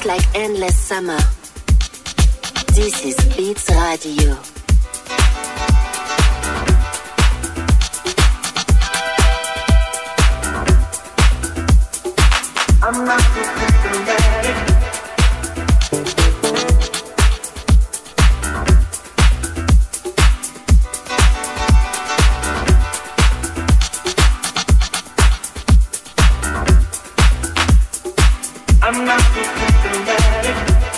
like endless summer. This is Beats Radio. I'm not so systematic. I'm not so systematic.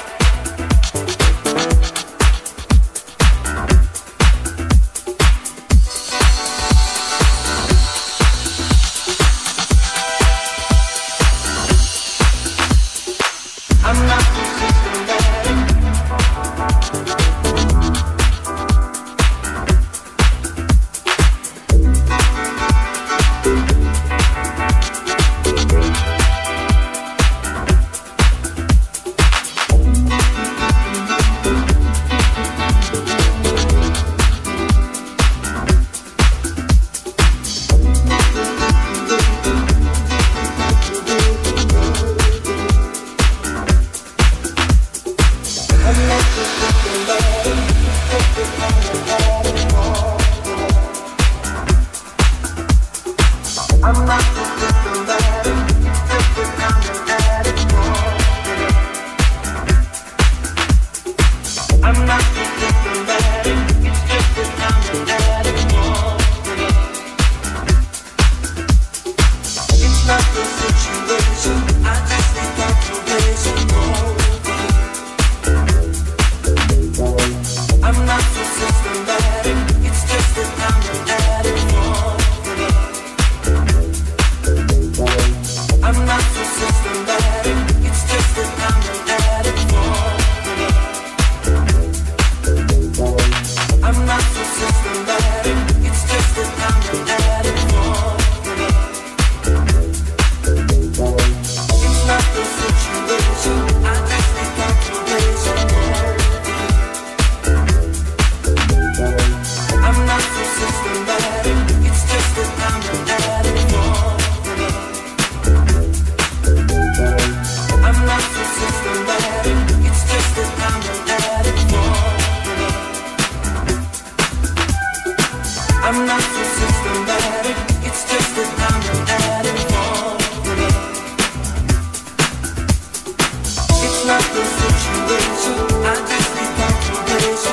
I'm not so systematic. I'm not so systematic. Just a common addict. I'm not so systematic. It's just a common addict. It's not the situation. I just need confirmation. I'm not so systematic. It's just a common addict. I'm not so systematic. It's just a common addict. I'm not so systematic. It's just a common addict. It's not the situation. I just need confirmation. I'm not so systematic. It's just a common addict. I'm not so systematic. It's just a common addict. I'm not so systematic. It's just a common addict. It's not the situation. I just need confirmation.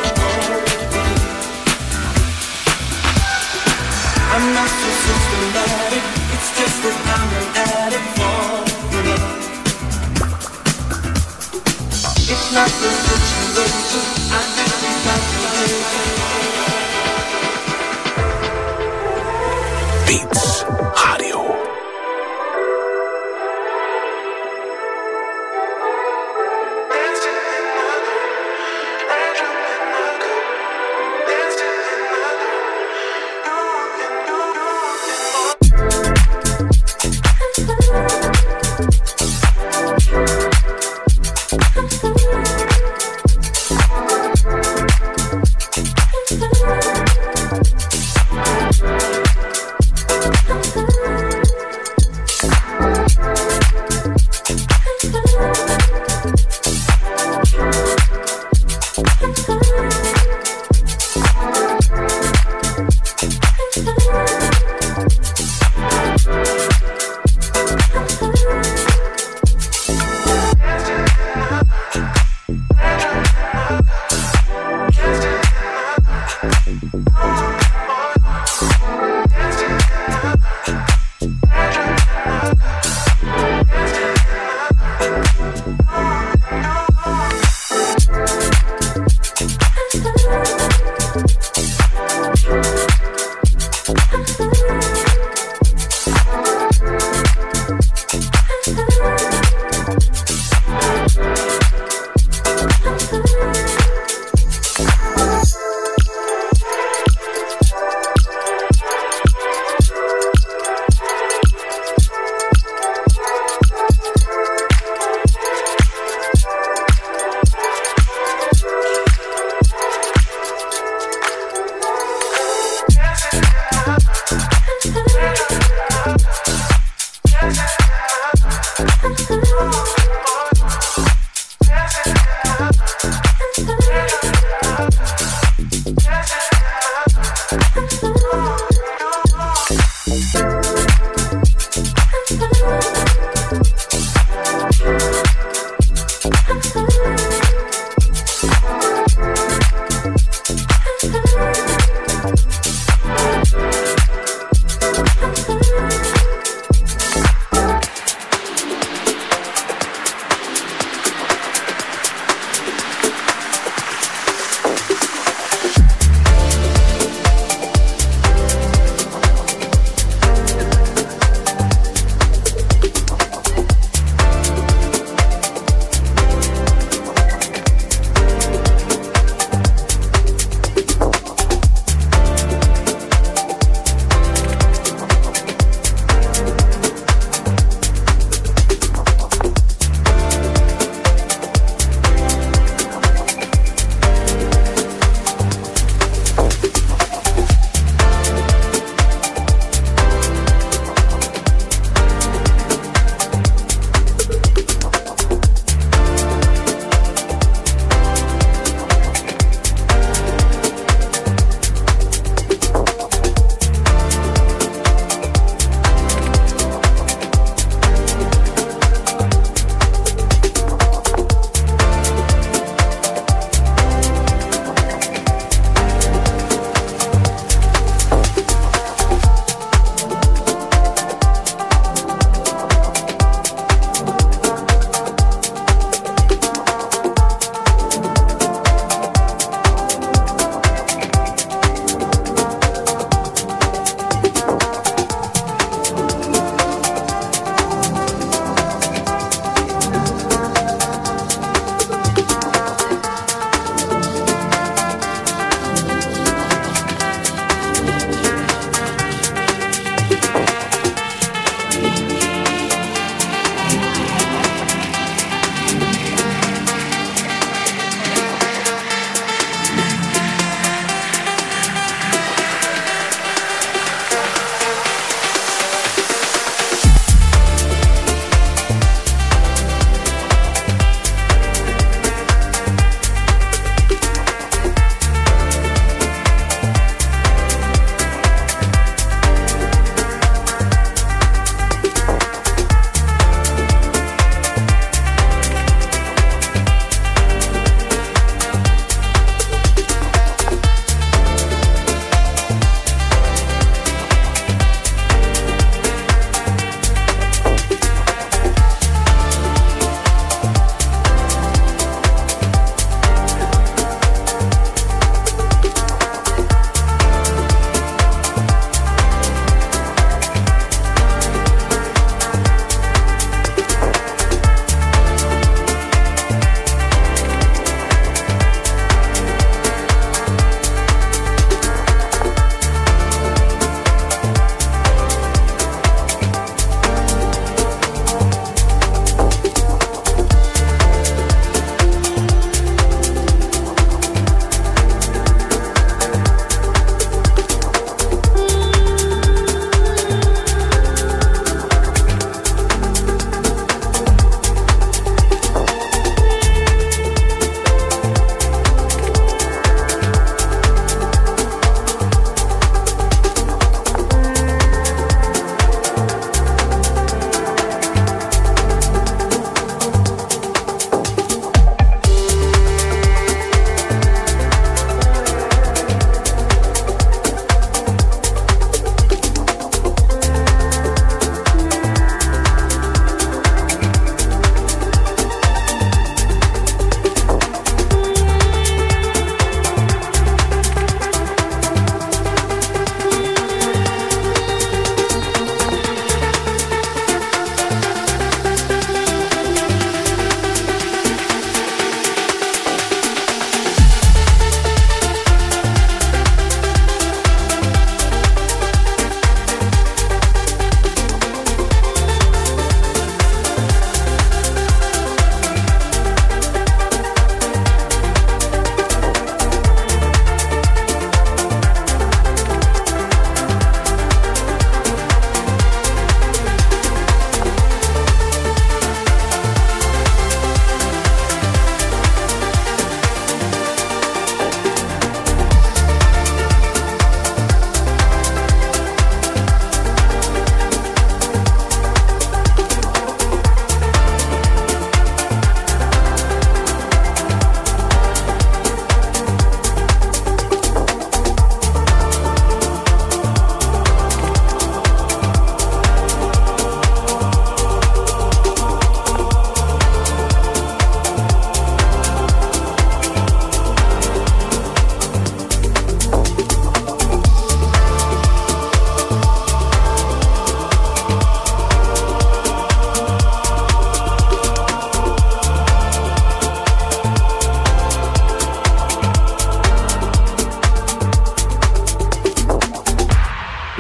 I'm not so systematic. It's just a common addict. It's not the situation. I just need confirmation. Beats Radio.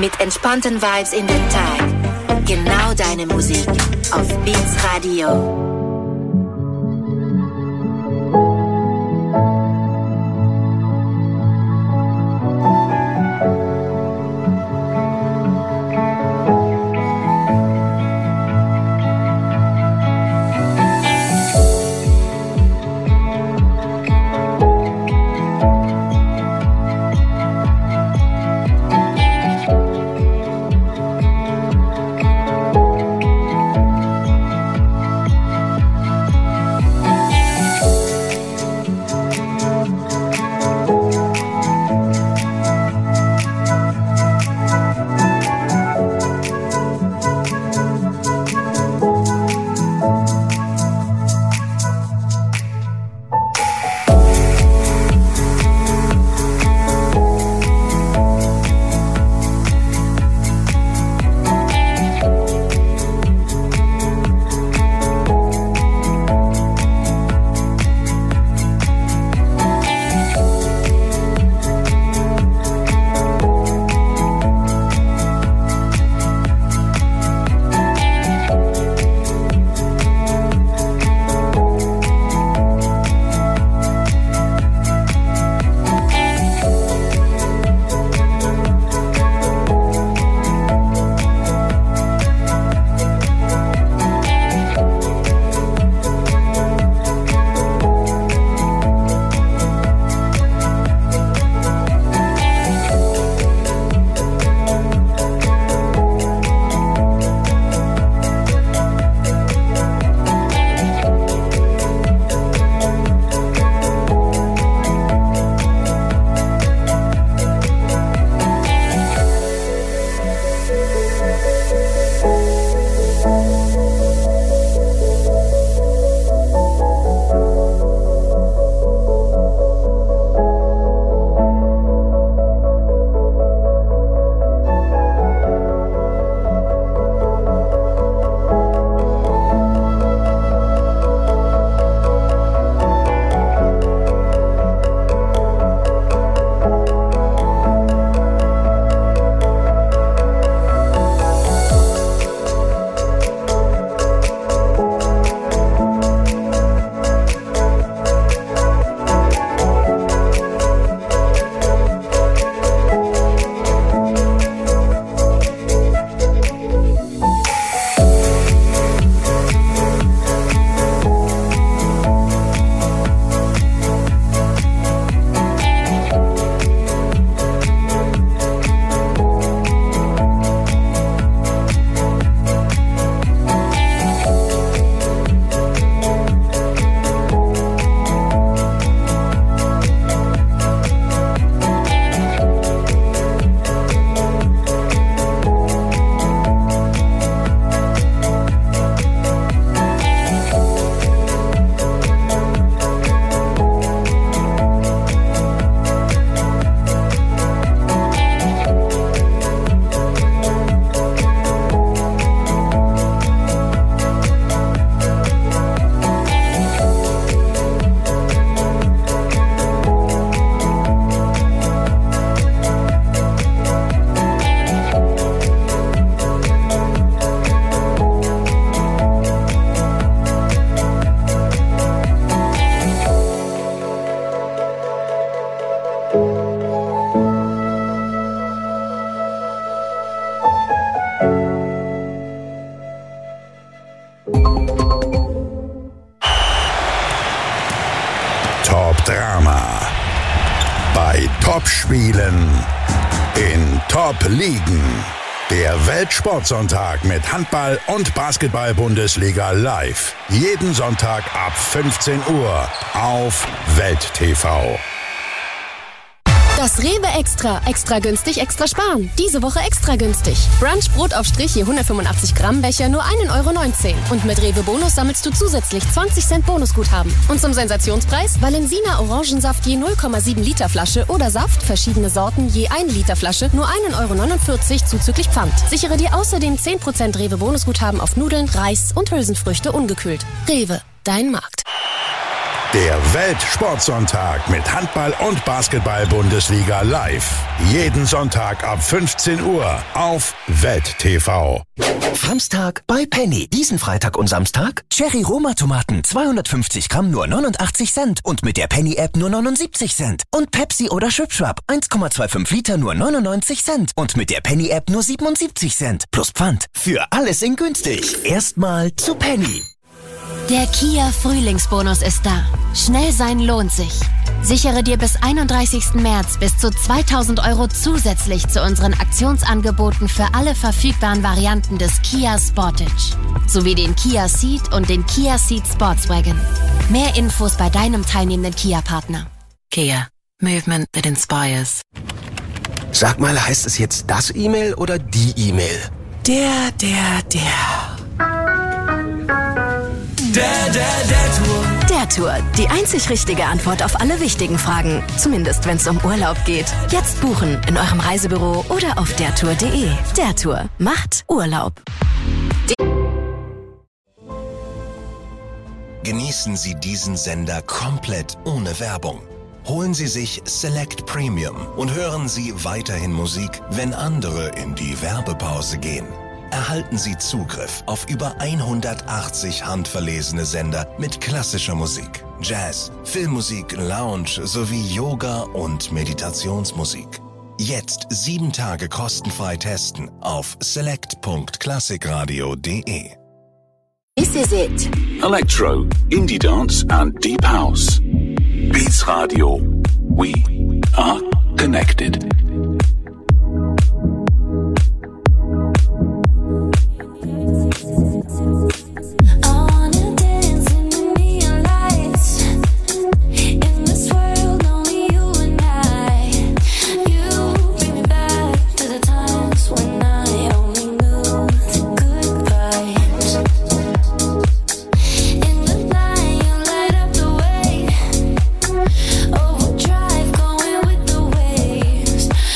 Mit entspannten Vibes in den Tag. Genau deine Musik auf Beats Radio. Top-Drama bei Top-Spielen in Top-Ligen. Der Weltsportsonntag mit Handball- und Basketball-Bundesliga live. Jeden Sonntag ab 15 Uhr auf Welt TV. Das Rewe Extra. Extra günstig, extra sparen. Diese Woche extra günstig. Brunch Brot auf Strich je 185 Gramm Becher nur 1,19 €. Und mit Rewe Bonus sammelst du zusätzlich 20 Cent Bonusguthaben. Und zum Sensationspreis Valensina Orangensaft je 0,7 Liter Flasche oder Saft, verschiedene Sorten je 1 Liter Flasche nur 1,49 € zuzüglich Pfand. Sichere dir außerdem 10% Rewe Bonusguthaben auf Nudeln, Reis und Hülsenfrüchte ungekühlt. Rewe, dein Markt. Der Weltsportsonntag mit Handball- und Basketball-Bundesliga live. Jeden Sonntag ab 15 Uhr auf Welt TV. Samstag bei Penny. Diesen Freitag und Samstag Cherry-Roma-Tomaten 250 Gramm nur 89 Cent und mit der Penny-App nur 79 Cent. Und Pepsi oder Schwipschwap 1,25 Liter nur 99 Cent und mit der Penny-App nur 77 Cent. Plus Pfand. Für alles in günstig. Erstmal zu Penny. Der Kia Frühlingsbonus ist da. Schnell sein lohnt sich. Sichere dir bis 31. März bis zu 2.000 € zusätzlich zu unseren Aktionsangeboten für alle verfügbaren Varianten des Kia Sportage. Sowie den Kia Ceed und den Kia Ceed Sportswagen. Mehr Infos bei deinem teilnehmenden Kia-Partner. Kia. Movement that inspires. Sag mal, heißt es jetzt das E-Mail oder die E-Mail? Der Tour. Der Tour. Die einzig richtige Antwort auf alle wichtigen Fragen. Zumindest, wenn es um Urlaub geht. Jetzt buchen in eurem Reisebüro oder auf dertour.de. Der Tour macht Urlaub. Genießen Sie diesen Sender komplett ohne Werbung. Holen Sie sich Select Premium und hören Sie weiterhin Musik, wenn andere in die Werbepause gehen. Erhalten Sie Zugriff auf über 180 handverlesene Sender mit klassischer Musik, Jazz, Filmmusik, Lounge sowie Yoga und Meditationsmusik. Jetzt 7 Tage kostenfrei testen auf select.classicradio.de. This is it. Electro, Indie Dance and Deep House. Beats Radio. We are connected. Overdrive, going with the waves.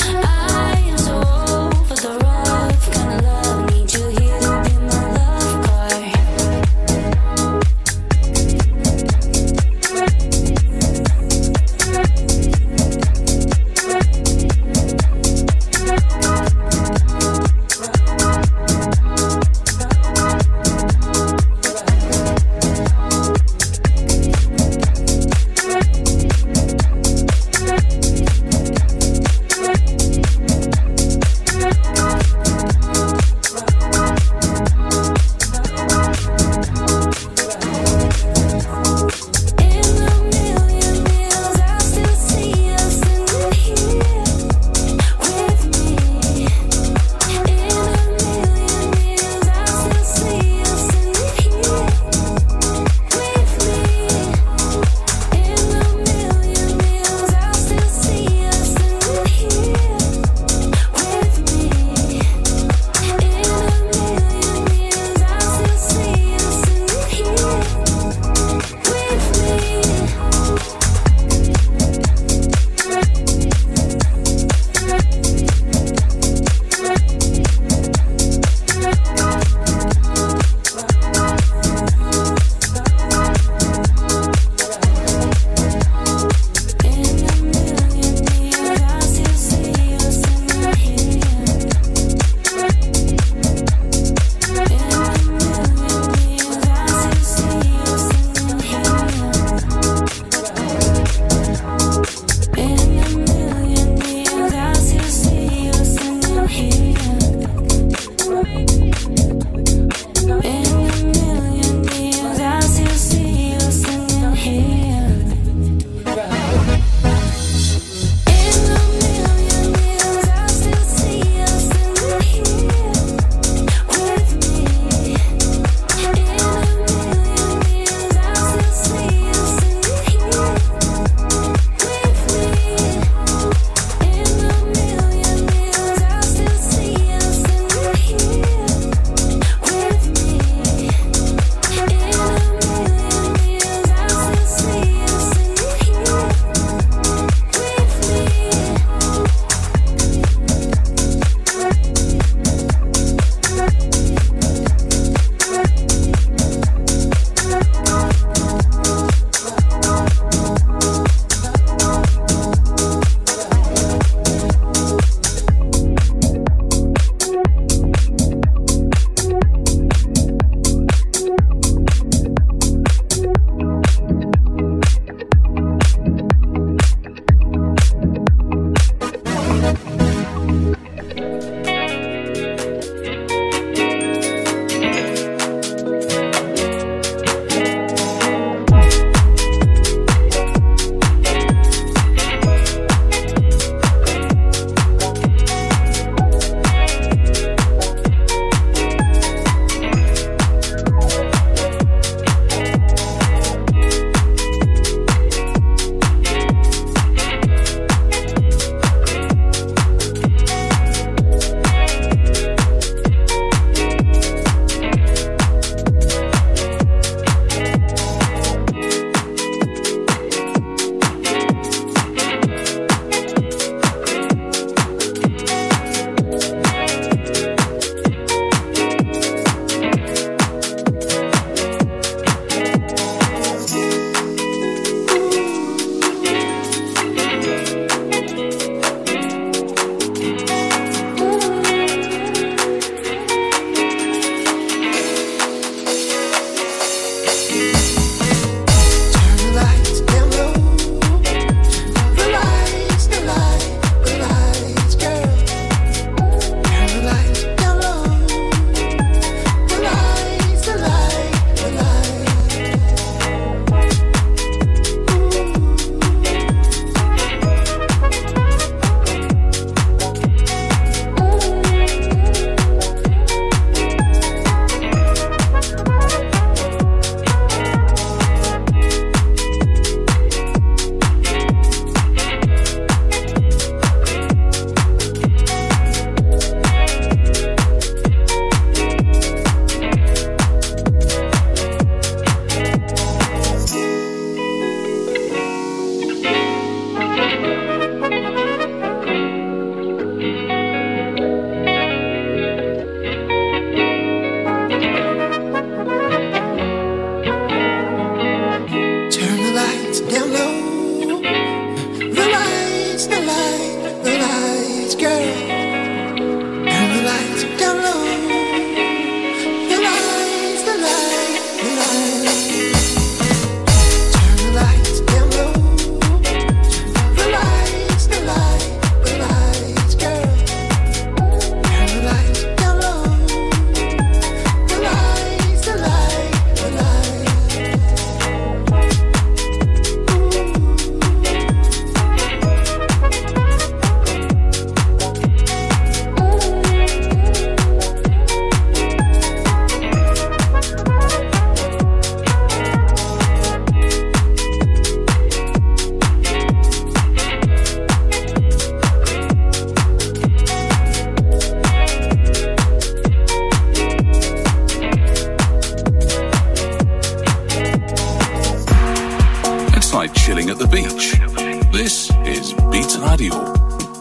poolside chilling at the beach. This is Beats Radio.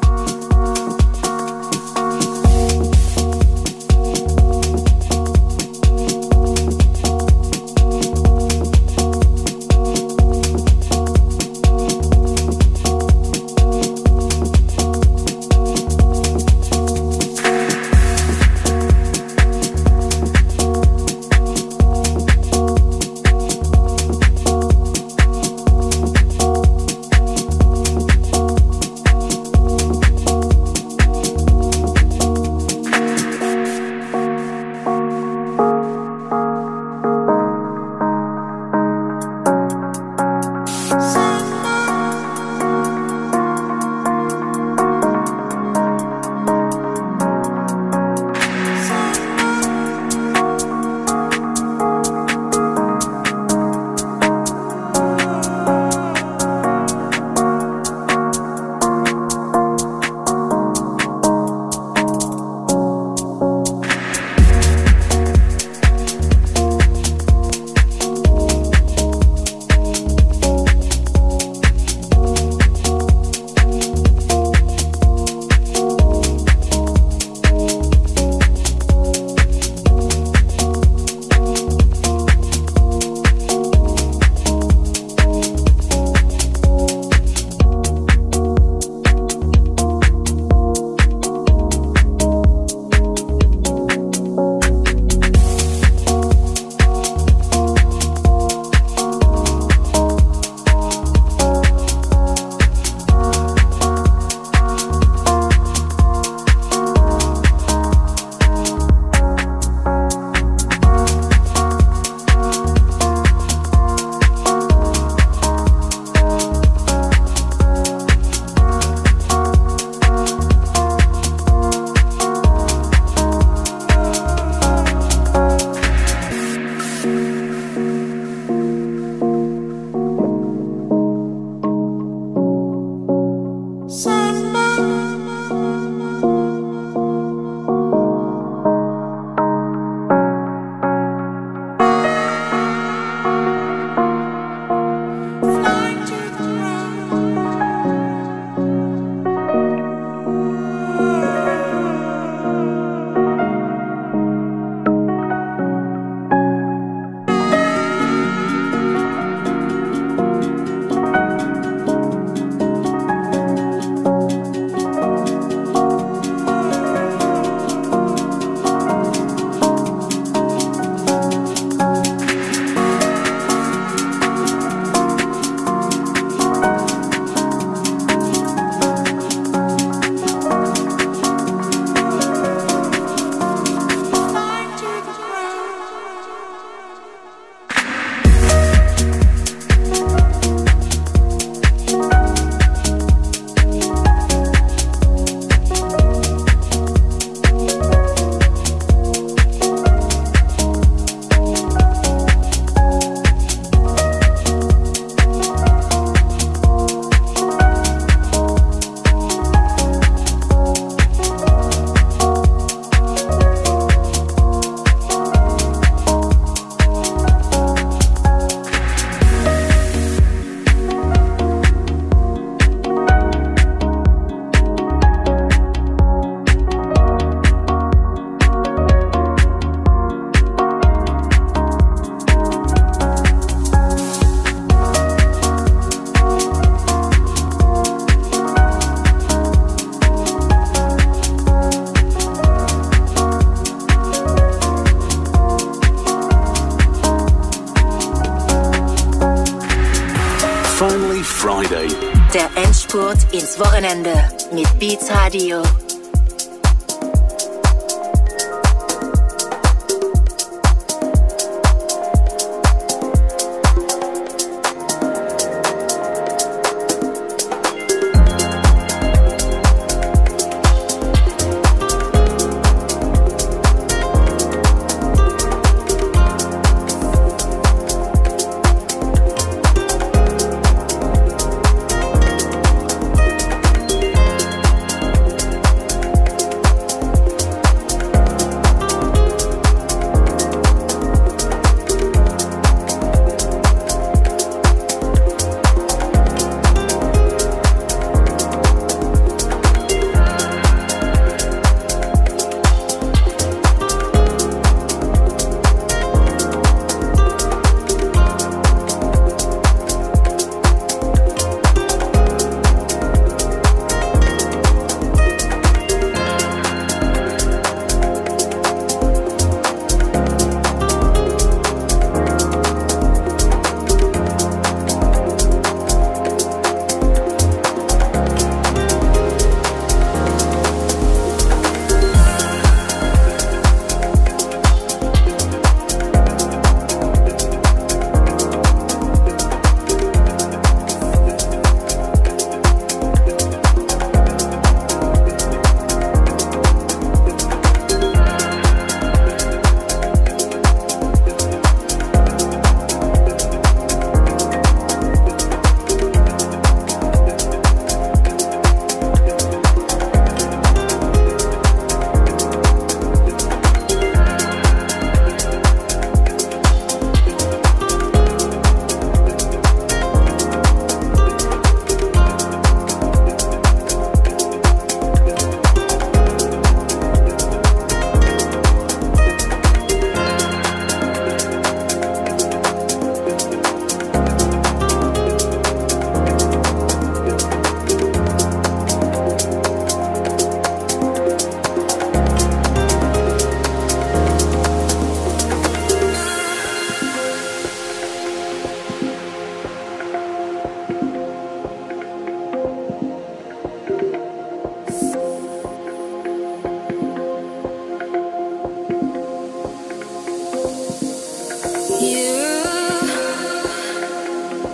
Finally Friday. Der Endspurt ins Wochenende mit Beats Radio.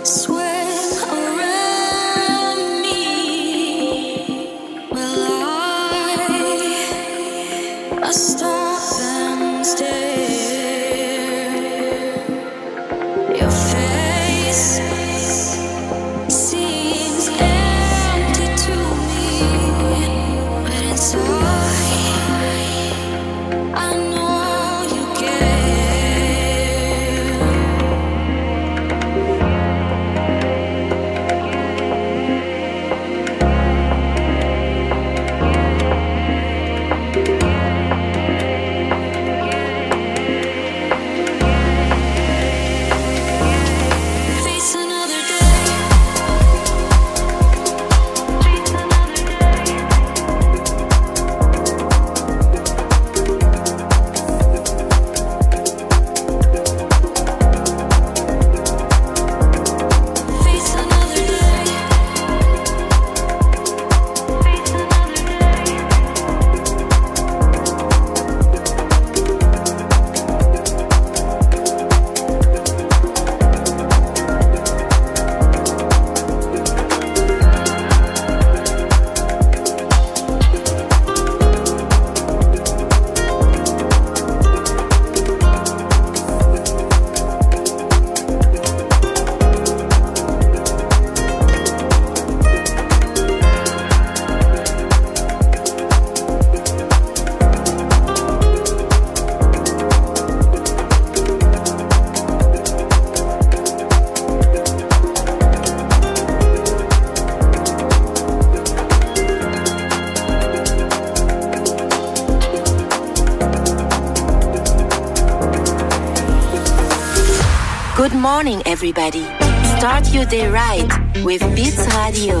Good morning, everybody. Start your day right with Beats Radio.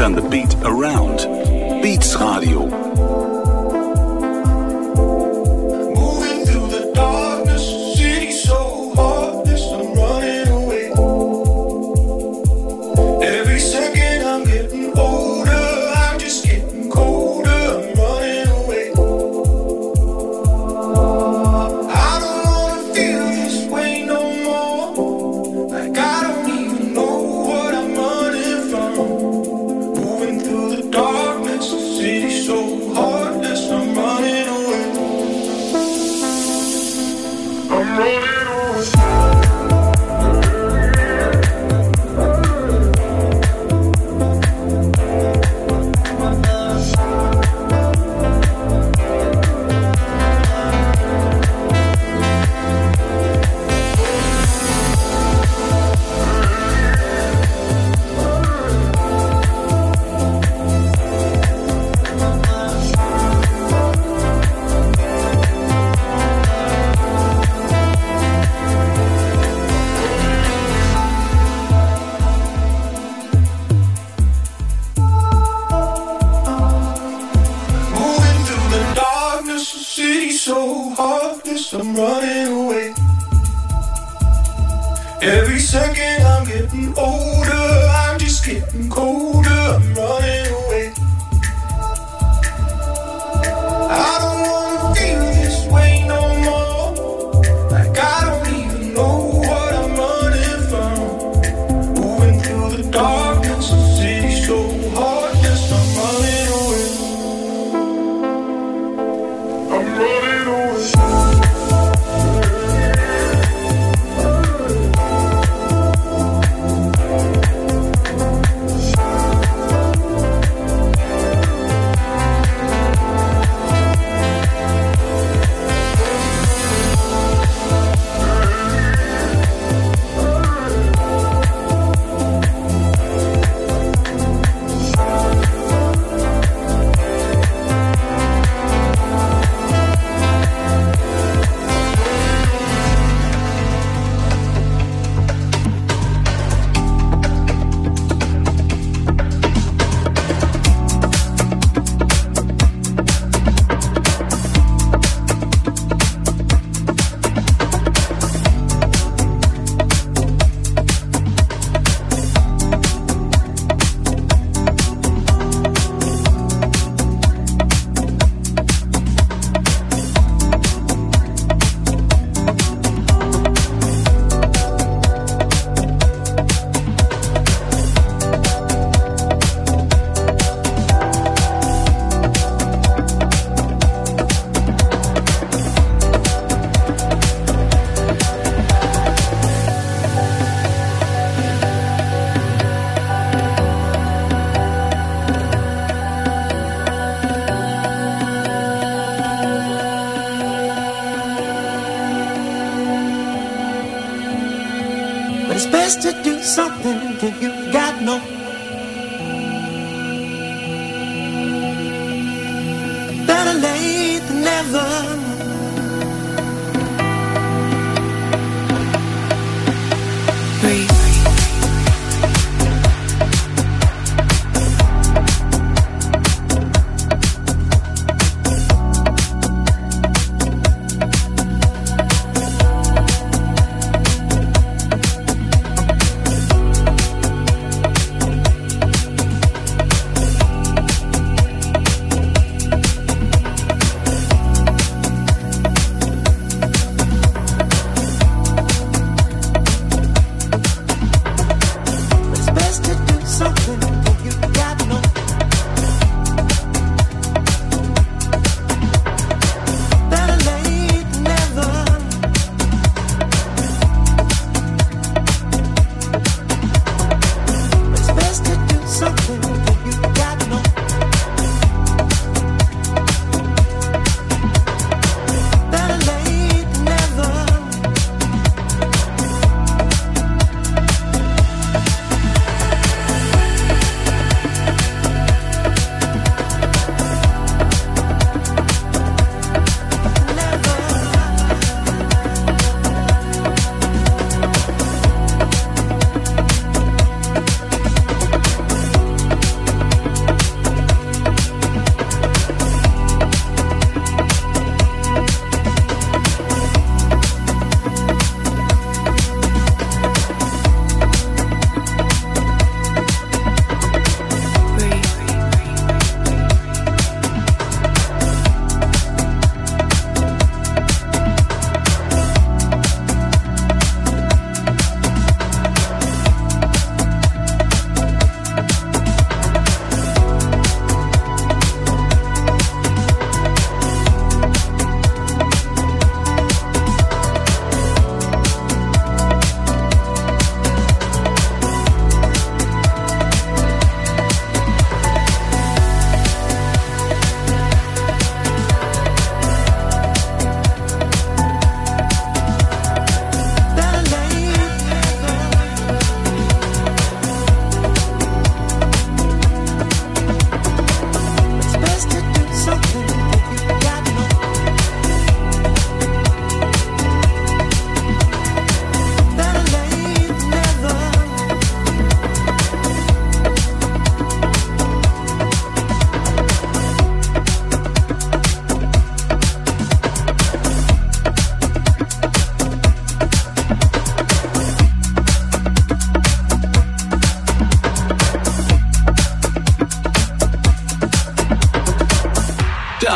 turn the beat around. Beats Radio.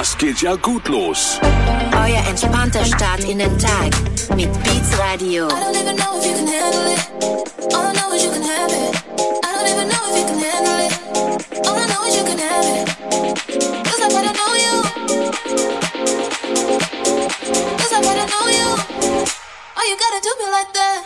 das geht ja gut los. Euer entspannter Start in den Tag mit Beats Radio. I don't even know if you can handle it. All I know is you can have it. I don't even know if you can handle it. All I know is you can have it. 'Cause I gotta know you. 'Cause I gotta know you. Oh, you gotta do me like that.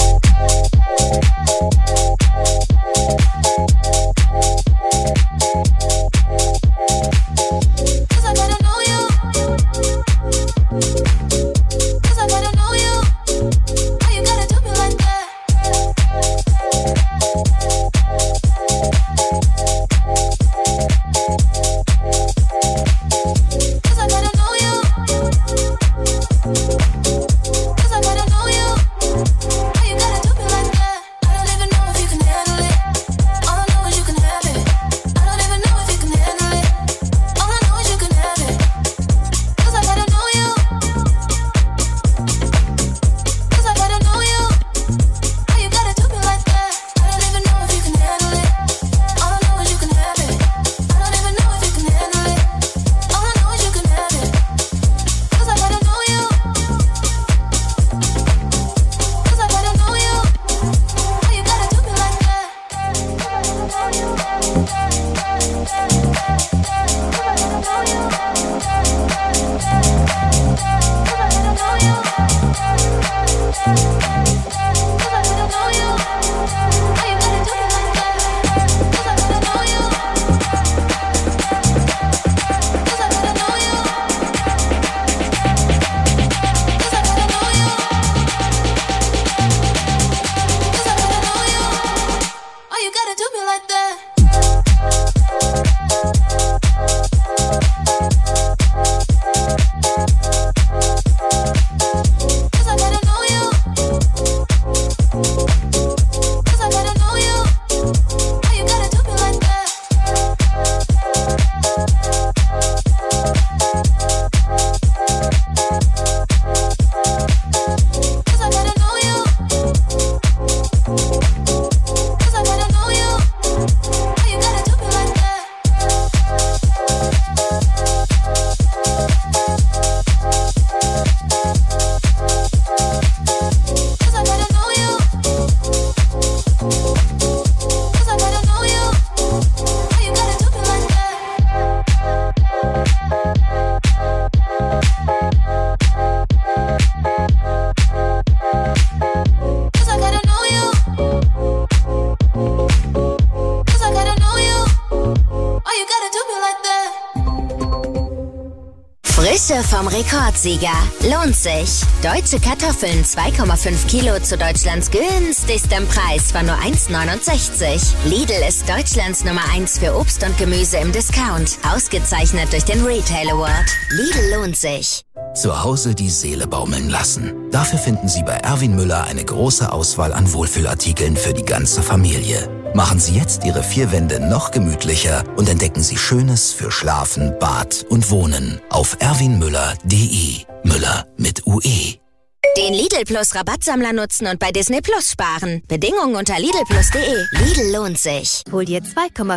Frische vom Rekordsieger. Lohnt sich. Deutsche Kartoffeln 2,5 Kilo zu Deutschlands günstigstem Preis von nur 1,69. Lidl ist Deutschlands Nummer 1 für Obst und Gemüse im Discount. Ausgezeichnet durch den Retail Award. Lidl lohnt sich. Zu Hause die Seele baumeln lassen. Dafür finden Sie bei Erwin Müller eine große Auswahl an Wohlfühlartikeln für die ganze Familie. Machen Sie jetzt Ihre 4 Wände noch gemütlicher und entdecken Sie Schönes für Schlafen, Bad und Wohnen auf erwinmüller.de. Müller mit UE. Den Lidl Plus Rabattsammler nutzen und bei Disney Plus sparen. Bedingungen unter lidlplus.de. Lidl lohnt sich. Hol dir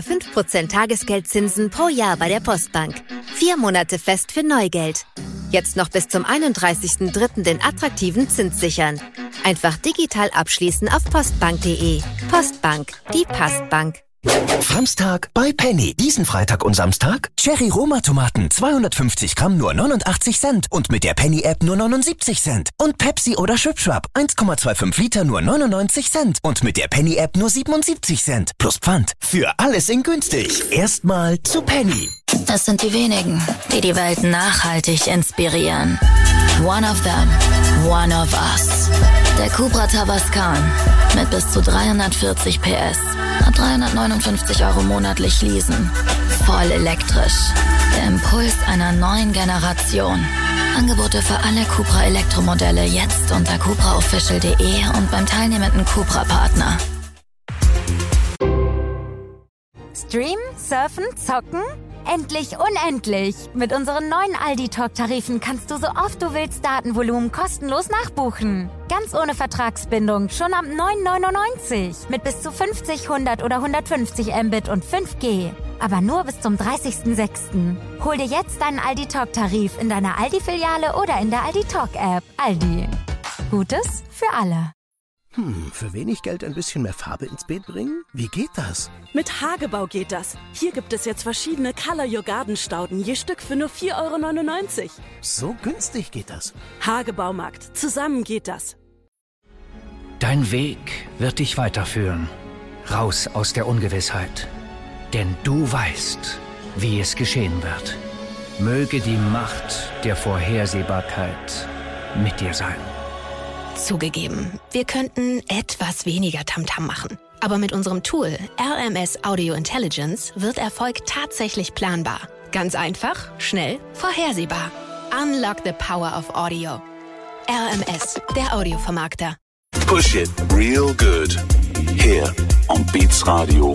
2,5% Tagesgeldzinsen pro Jahr bei der Postbank. 4 Monate fest für Neugeld. Jetzt noch bis zum 31.03. den attraktiven Zins sichern. Einfach digital abschließen auf postbank.de. Postbank, die Postbank. Samstag bei Penny. Diesen Freitag und Samstag Cherry Roma Tomaten 250 Gramm nur 89 Cent und mit der Penny App nur 79 Cent. Und Pepsi oder Schwipschwapp 1,25 Liter nur 99 Cent und mit der Penny App nur 77 Cent. Plus Pfand. Für alles in günstig. Erstmal zu Penny. Das sind die wenigen, die die Welt nachhaltig inspirieren. One of them, one of us. Der Cupra Tavascan mit bis zu 340 PS. Ab 359 € monatlich leasen. Voll elektrisch. Der Impuls einer neuen Generation. Angebote für alle Cupra Elektromodelle jetzt unter cupraofficial.de und beim teilnehmenden Cupra-Partner. Streamen, surfen, zocken? endlich unendlich. Mit unseren neuen Aldi-Talk-Tarifen kannst du so oft du willst Datenvolumen kostenlos nachbuchen. Ganz ohne Vertragsbindung, schon ab 9,99. Mit bis zu 50, 100 oder 150 Mbit und 5G. Aber nur bis zum 30.06. Hol dir jetzt deinen Aldi-Talk-Tarif in deiner Aldi-Filiale oder in der Aldi-Talk-App. Aldi. Gutes für alle. Für wenig Geld ein bisschen mehr Farbe ins Beet bringen? Wie geht das? Mit Hagebau geht das. Hier gibt es jetzt verschiedene Color Your Garden Stauden, je Stück für nur 4,99 €. So günstig geht das. Hagebaumarkt. Zusammen geht das. Dein Weg wird dich weiterführen. Raus aus der Ungewissheit. Denn du weißt, wie es geschehen wird. Möge die Macht der Vorhersehbarkeit mit dir sein. Zugegeben, wir könnten etwas weniger Tamtam machen. Aber mit unserem Tool RMS Audio Intelligence wird Erfolg tatsächlich planbar. Ganz einfach, schnell, vorhersehbar. Unlock the power of audio. RMS, der Audiovermarkter. Push it real good. Here on Beats Radio.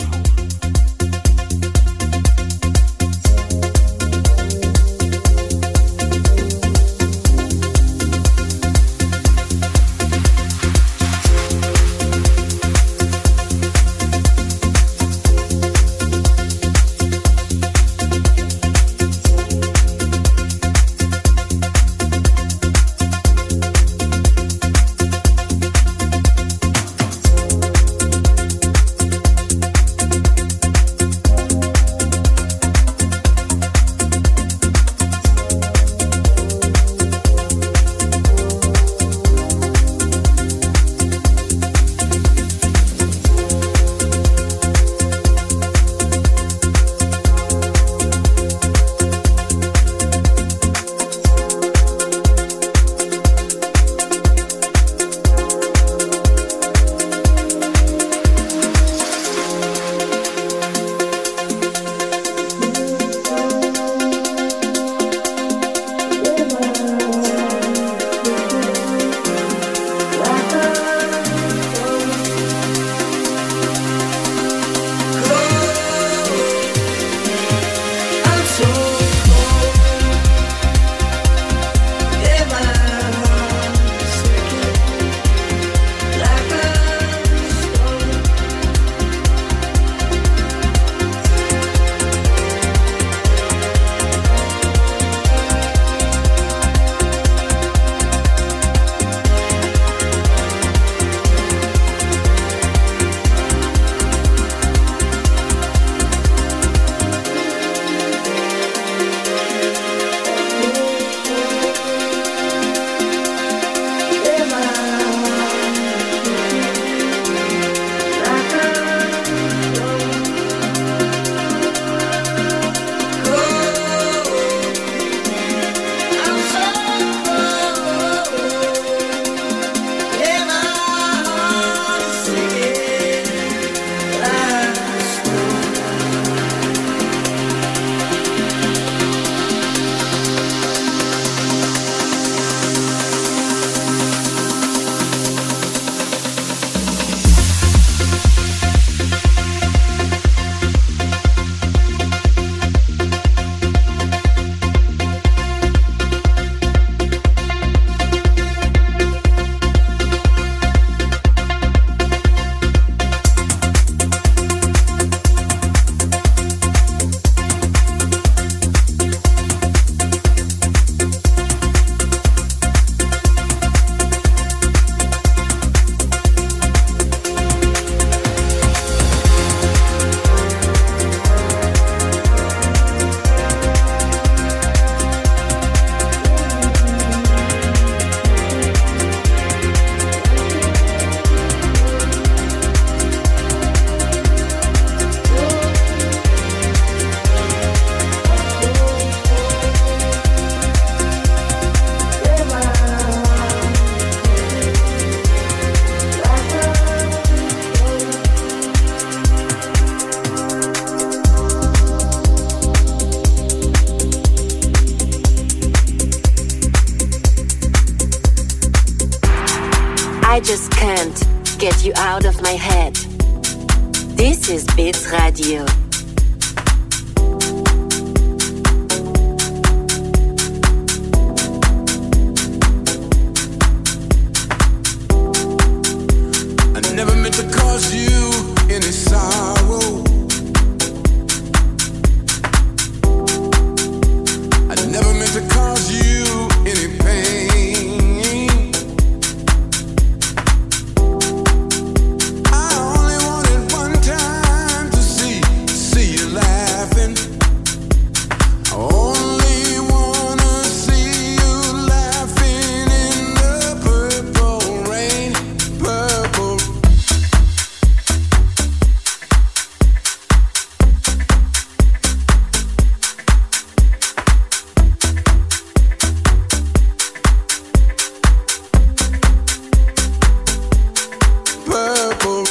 I just can't get you out of my head. This is Beats Radio. cause you any sorrow. I never meant to cause you any pain. I only wanted one time to see you laughing. I only wanna see you laughing in the purple rain, purple. Purple.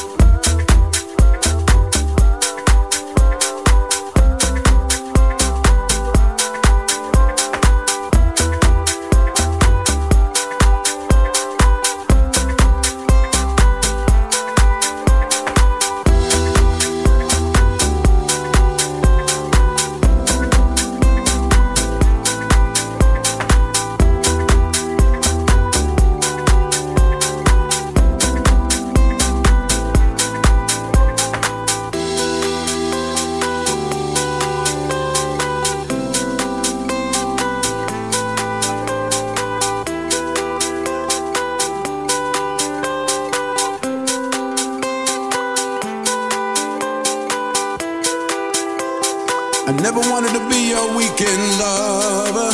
I never wanted to be your weekend lover.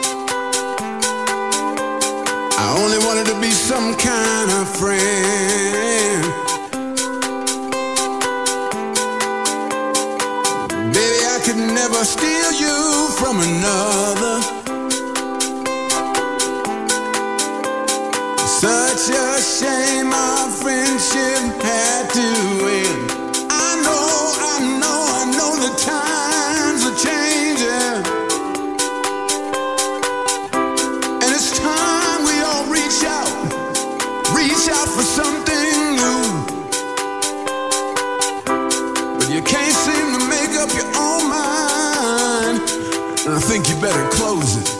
I only wanted to be some kind of friend. Baby, I could never steal you from another. Such a shame our friendship had to end. I know the times are changing, and it's time we all reach out for something new. But you can't seem to make up your own mind, and I think you better close it.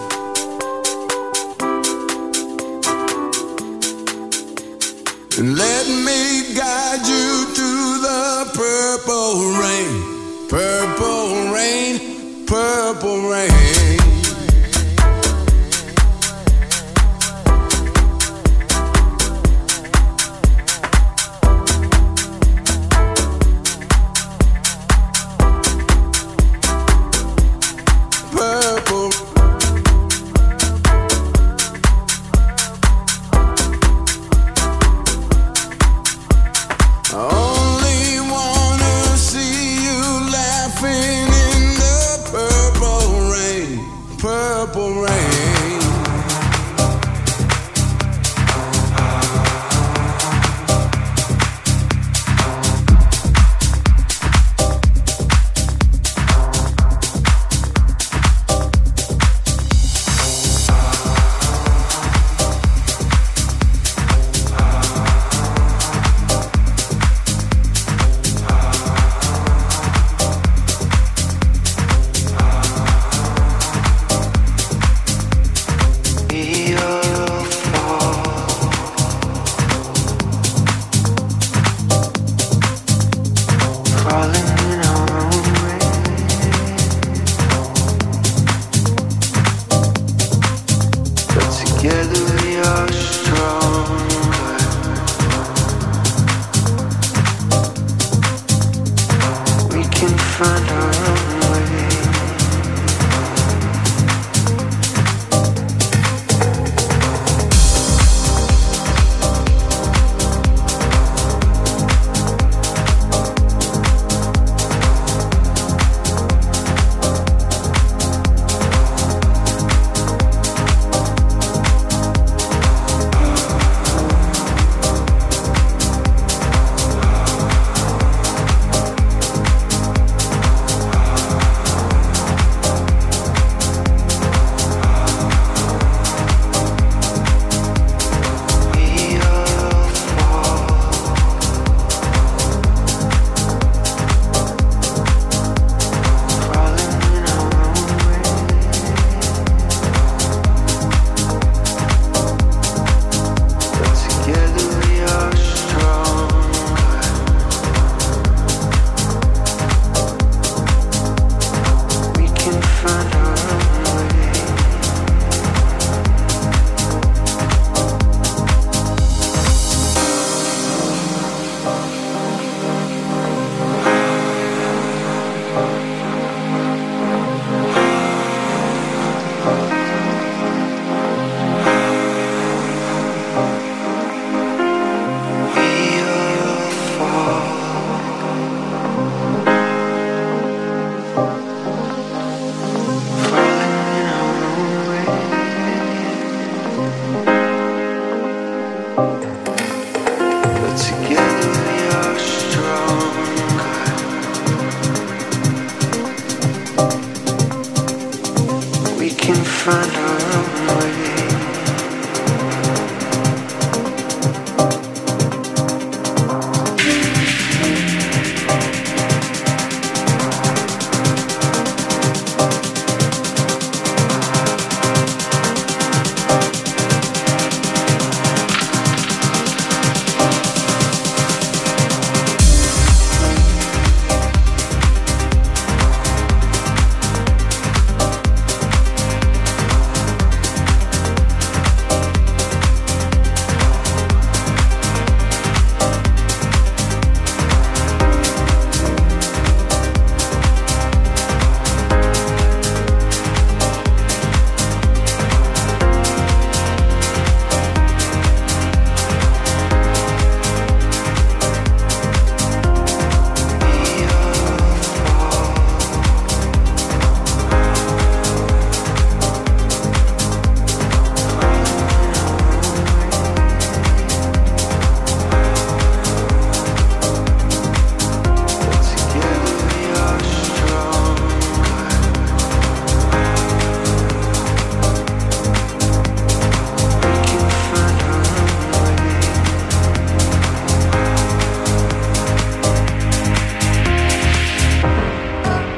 And let me guide you through the purple rain. Purple rain, purple rain. Purple. Only wanna see you laughing in the purple rain, purple rain.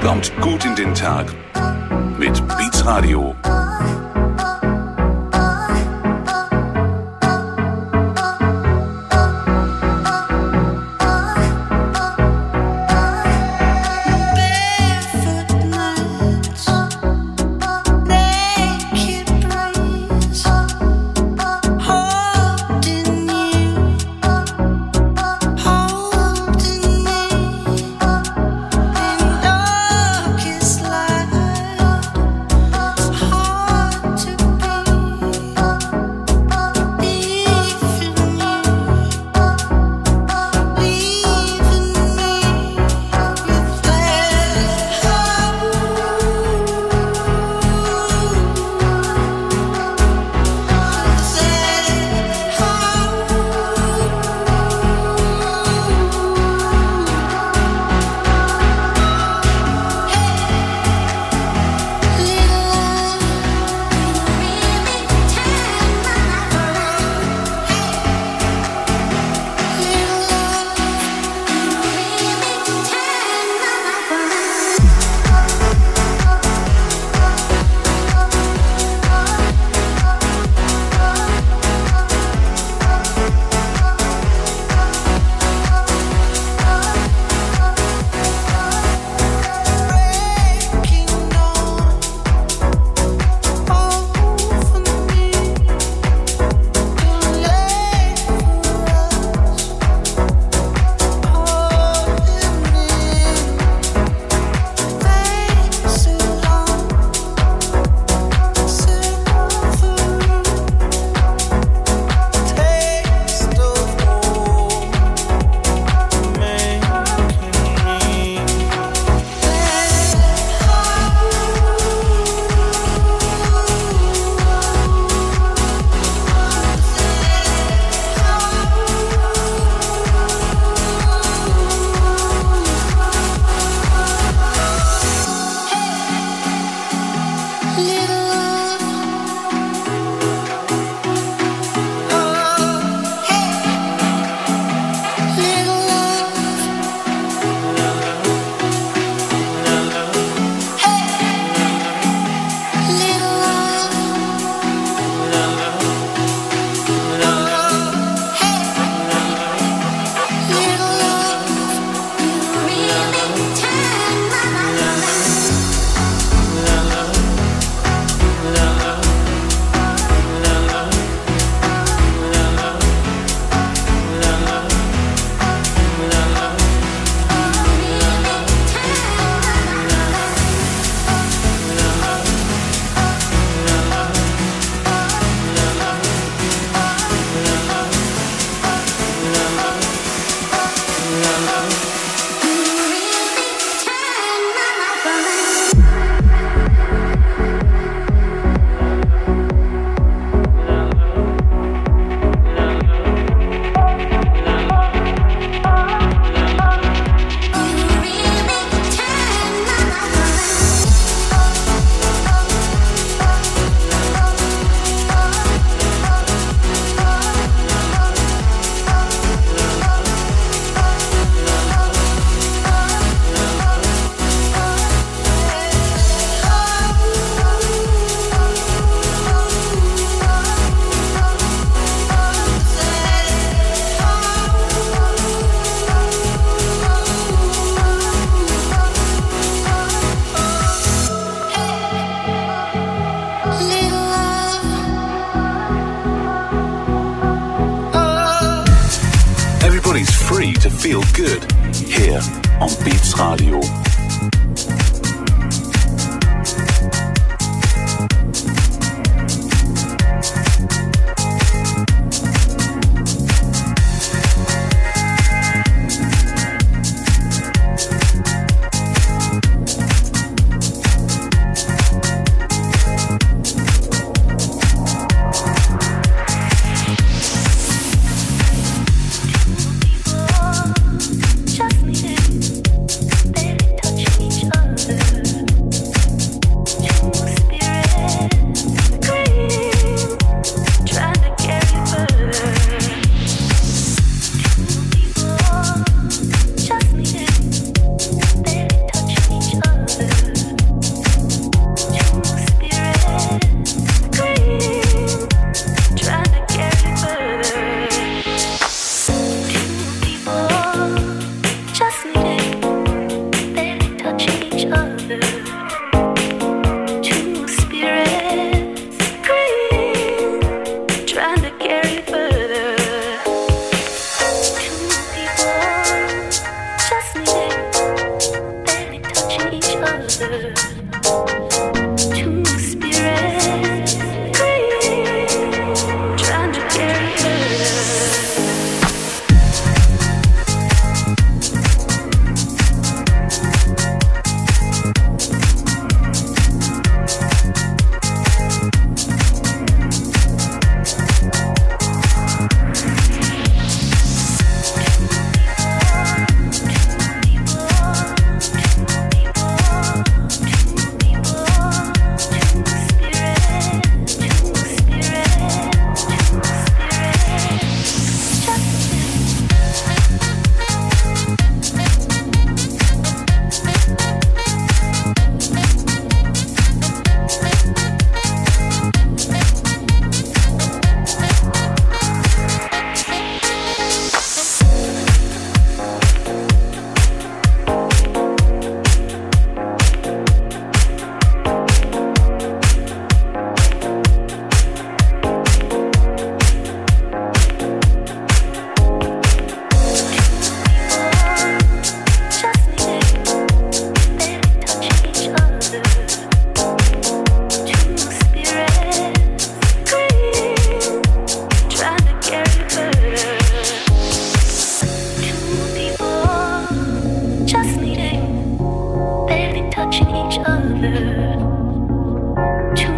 Kommt gut in den Tag mit Beats Radio. Free to feel good here on Beats Radio. Just touching each other.